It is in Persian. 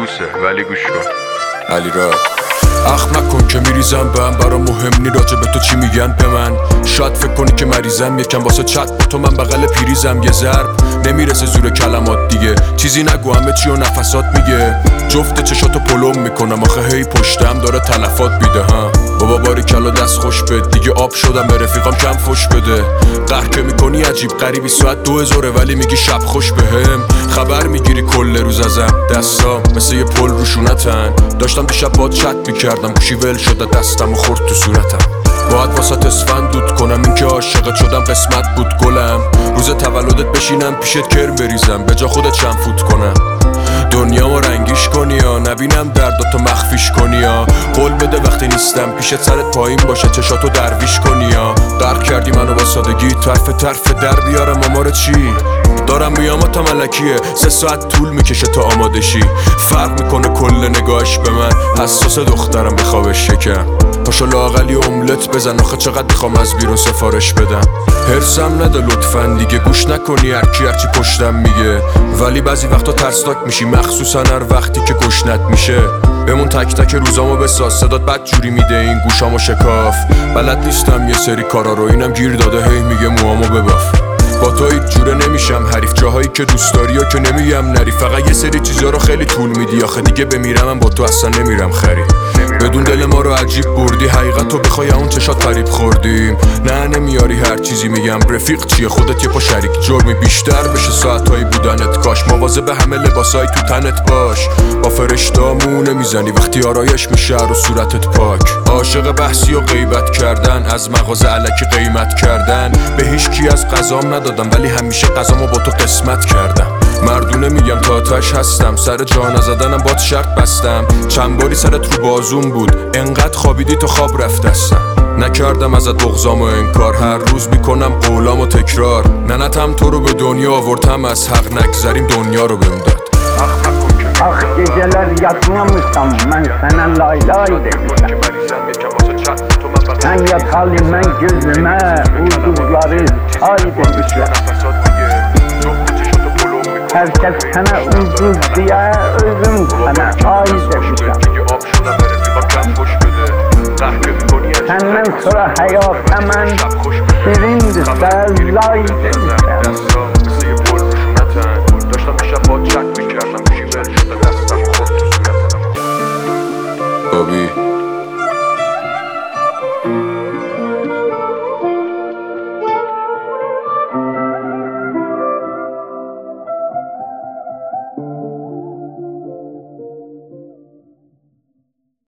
لوسه ولی گوش کن. علی را اخم نکن که میریزم به هم، برا مهم نی راجع به تو چی میگن به من. شاید فکر کنی که مریضم، یکم واسه چت با تو من بغل پیریزم. یه ضرب نمیرسه زور کلمات دیگه، چیزی نگو همه چی و نفسات میگه. جفت چشاتو پلم میکنم آخه هی پشتم داره تلفات بیده. ها بابا باریکلا دست خوش بد، دیگه آب شدم به رفیقام کم فش بده. قهر که میکنی عجیب غریبی، ساعت 2000 ولی میگی شب خوش بهم. خبر میگیری کل روز ازم، دستام مثل یه پل روشونتن. داشتم دیشب باد چت میکردم، گوشی ول شده دستم و خورد تو صورتم. باید واسه اسفند دود کنم، این که عاشقت شدم قسمت بود گلم. روز تولدت بشینم پیشت کرم بریزم، به جا خودت چند فوت کنم. دنیامو رنگیش کنی یا نبینم درداتو مخفیش کنی یا قول بده وقتی نیستم پیشت سرت پایین باشه چشاتو درویش کنی یا غرق کردی منو با سادگی، طرف در بیارم آمار چی. دارم میامات ملکیه 3 ساعت طول میکشه تا آماده شی. فرق میکنه کل نگاهش به من، حساس دخترم بخوابش شکم. پاشو لااقل یه املت بزن، آخه چقدر میخوام از بیرون سفارش بدم. هرسم نده لطفا دیگه، گوش نکنی هرچی پشتم میگه. ولی بعضی وقتا ترسناک میشی، مخصوصا هر وقتی که گشنت میشه. بمون تک تک روزامو بساز، صدات بد جوری میده این گوشامو شکاف. بلد نیستم یه سری کارا رو، اینم گیر داده هی میگه موامو بباف. با تو هیچ جوره نمیشم حریف، جاهایی که دوست داری که نمیگم نری. فقط یه سری چیزا رو خیلی طول میدی، آخه دیگه بمیرم من با تو اصلا نمیرم خری. بدون دل ما رو عجیب بردی، حقیقتو بخوای اون چشات فریب خوردیم. نه نمیاری هر چیزی میگم، رفیق چیه خودت یه پا شریک جرمی بیشتر بشه ساعتایی بودنت. کاش مواظب همه لباسای تو تنت باش، با فرشتامو نمیزنی وقتی آرایش میشه رو صورتت پاک. عاشق بحثی و غیبت کردن، از مغازه الکی قیمت کردن. به هیچ کی از غذام ندادم ولی همیشه غذامو با تو قسمت کردم. مردونه میگم تا آتش هستم، سر جا نزدنم باد شرط بستم. چند باری سرت رو بازوم بود، انقدر خوابیدی تا خواب رفت دستم. نکردم ازت بغضام و انکار، هر روز میکنم قولام و تکرار. ننتم تو رو به دنیا آوردم، از حق نگذریم دنیا رو بهم داد. Ah geceler yatmamışsam ben sana lay lay demişim. Sen yat halim ben gözüme ulduzları ay demişler. Herkes sana ulduz diye özüm sana ay demişler. Senden sonra hayat hemen şirindir lay demişler.